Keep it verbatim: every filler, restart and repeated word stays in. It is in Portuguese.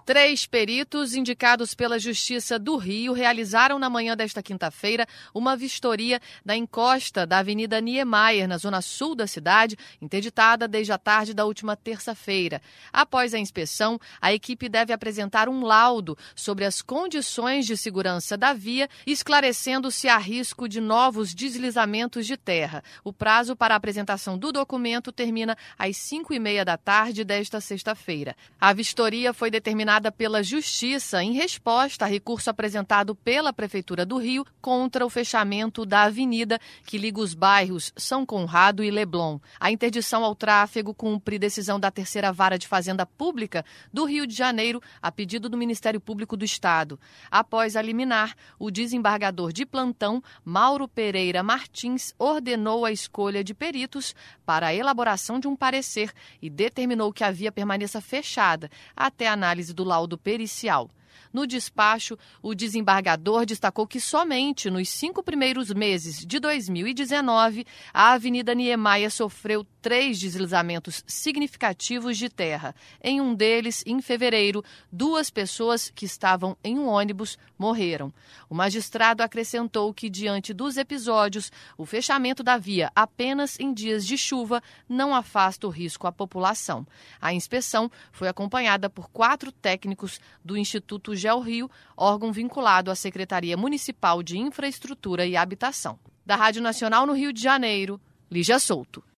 Três peritos indicados pela Justiça do Rio realizaram na manhã desta quinta-feira uma vistoria da encosta da Avenida Niemeyer, na zona sul da cidade, interditada desde a tarde da última terça-feira. Após a inspeção, a equipe deve apresentar um laudo sobre as condições de segurança da via, esclarecendo se há risco de novos deslizamentos de terra. O prazo para a apresentação do documento termina às cinco e meia da tarde desta sexta-feira. A vistoria foi determinada pela Justiça em resposta a recurso apresentado pela Prefeitura do Rio contra o fechamento da avenida que liga os bairros São Conrado e Leblon. A interdição ao tráfego cumpre decisão da Terceira Vara de Fazenda Pública do Rio de Janeiro, a pedido do Ministério Público do Estado. Após a liminar, o desembargador de plantão, Mauro Pereira Martins, ordenou a escolha de peritos para a elaboração de um parecer e determinou que a via permaneça fechada até a análise do laudo pericial. No despacho, o desembargador destacou que somente nos cinco primeiros meses de dois mil e dezenove, a Avenida Niemeyer sofreu três deslizamentos significativos de terra. Em um deles, em fevereiro, duas pessoas que estavam em um ônibus morreram. O magistrado acrescentou que, diante dos episódios, o fechamento da via apenas em dias de chuva não afasta o risco à população. A inspeção foi acompanhada por quatro técnicos do Instituto GeoRio, órgão vinculado à Secretaria Municipal de Infraestrutura e Habitação. Da Rádio Nacional no Rio de Janeiro, Lígia Souto.